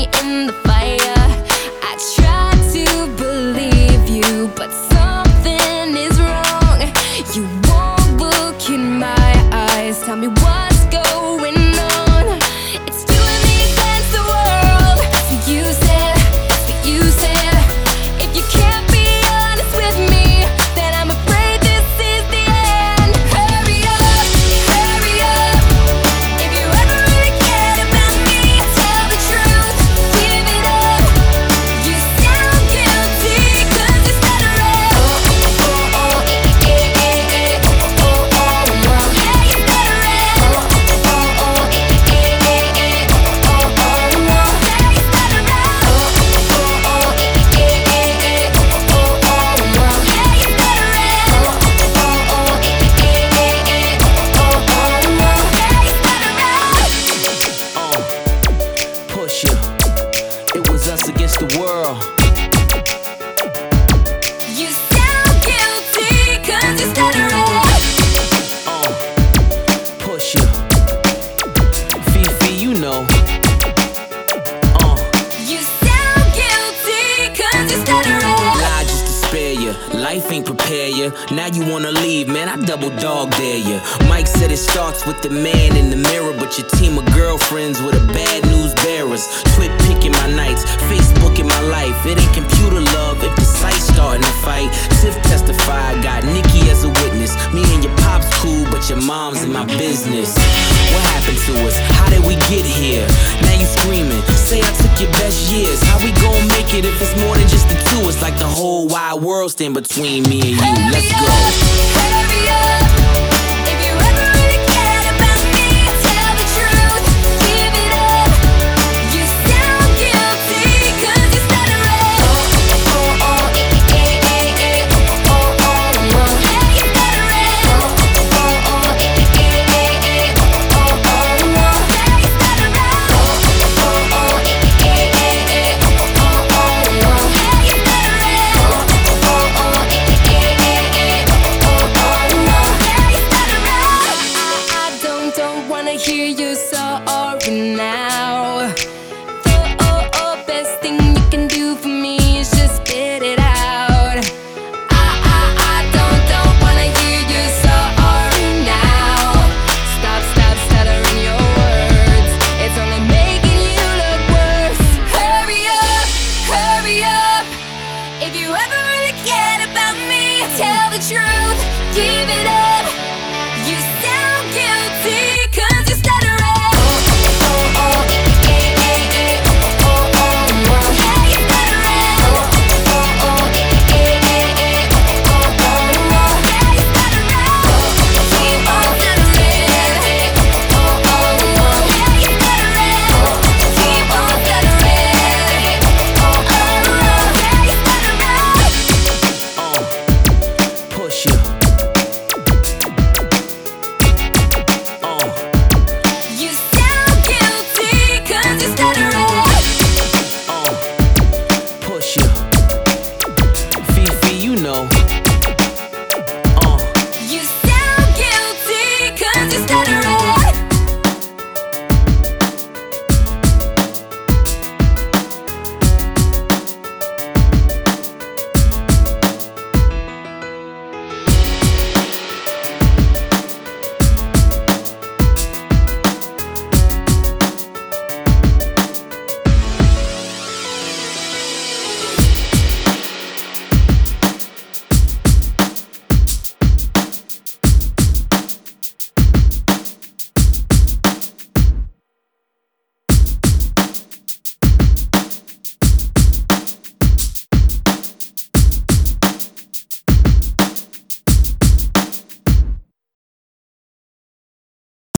me in the fire. I try to believe you, but something is wrong. You won't look in my eyes. Tell me what's going on. It's you and me against the world. So you said, if you can't be honest with me, then I'm afraid this is the end. Hurry up, if you ever really cared about me, tell the truth, give it up. You sound guilty 'cause you're stuttering. Yeah, you're stuttering. Yeah, you're Push ya. It was us against the world. You sound guilty 'cause you're stuttering. Push ya. Fifi, you know. You sound guilty 'cause you're stuttering. Lie just to spare ya. Life ain't prepare ya. Now you wanna leave, man, I double dog dare ya. Mike said it starts with the man in the mirror, but your team of girlfriends with a bad news bearers. Twit picking my nights, Facebook in my life. It ain't computer love if the site's starting to fight. Tiff testified, got Nikki as a witness. Me and your pop's cool, but your mom's in my business. What happened to us? How did we get here? Now you screaming, say I took your best years. How we gon' make it if it's more than just the two? It's like the whole wide world stand between me and you. Let's go.